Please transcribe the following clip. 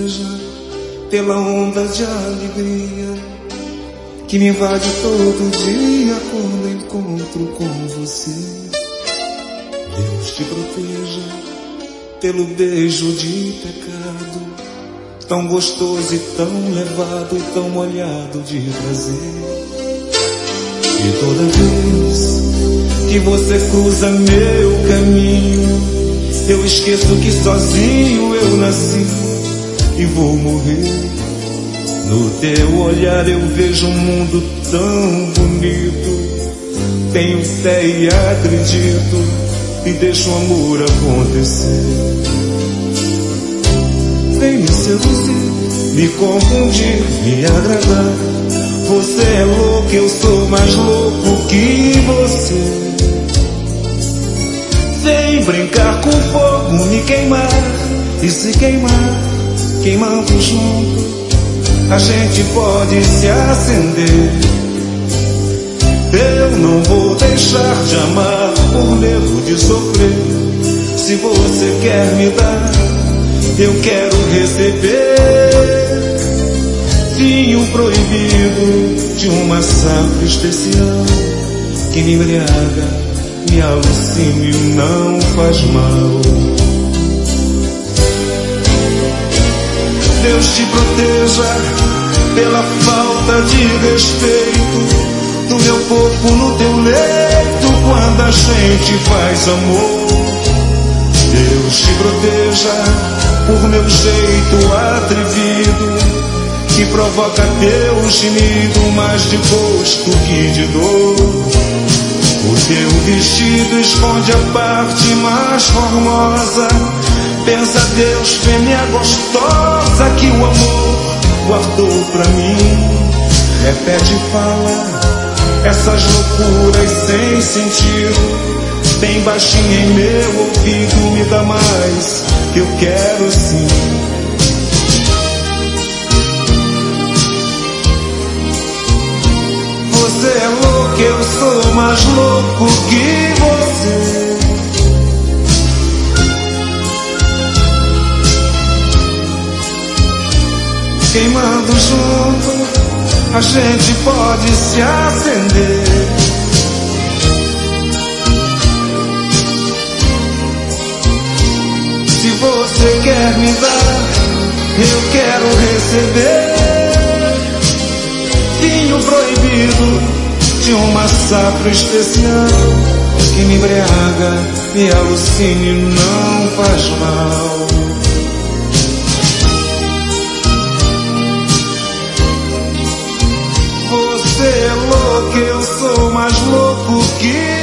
proteja pela onda de alegria que me invade todo dia quando encontro com você. Deus te proteja pelo beijo de pecado, tão gostoso e tão levado e tão molhado de prazer. E toda vez que você cruza meu caminho, eu esqueço que sozinho eu nasci e vou morrer. No teu olhar eu vejo um mundo tão bonito, tenho fé e acredito e deixo o amor acontecer. Vem me seduzir, me confundir, me agradar. Você é louco, eu sou mais louco que você. Vem brincar com fogo, me queimar, e se queimar, queimando junto, a gente pode se acender. Eu não vou deixar de amar por medo de sofrer. Se você quer me dar, eu quero receber. Vinho proibido de uma safra especial que me embriaga, me alucina e não faz mal. Deus te proteja pela falta de respeito do meu corpo no teu leito quando a gente faz amor. Deus te proteja por meu jeito atrevido que provoca teu gemido mais de gosto que de dor. O teu vestido esconde a parte mais formosa. Pensa Deus, fêmea gostosa que o amor guardou pra mim. Repete e fala essas loucuras sem sentido, bem baixinho em meu ouvido. Me dá mais, que eu quero sim. Você é louco, eu sou mais louco que você. Queimando junto, a gente pode se acender. Se você quer me dar, eu quero receber. Vinho proibido de uma safra especial que me embriaga, me alucina e não faz mal. Você é louco, eu sou mais louco que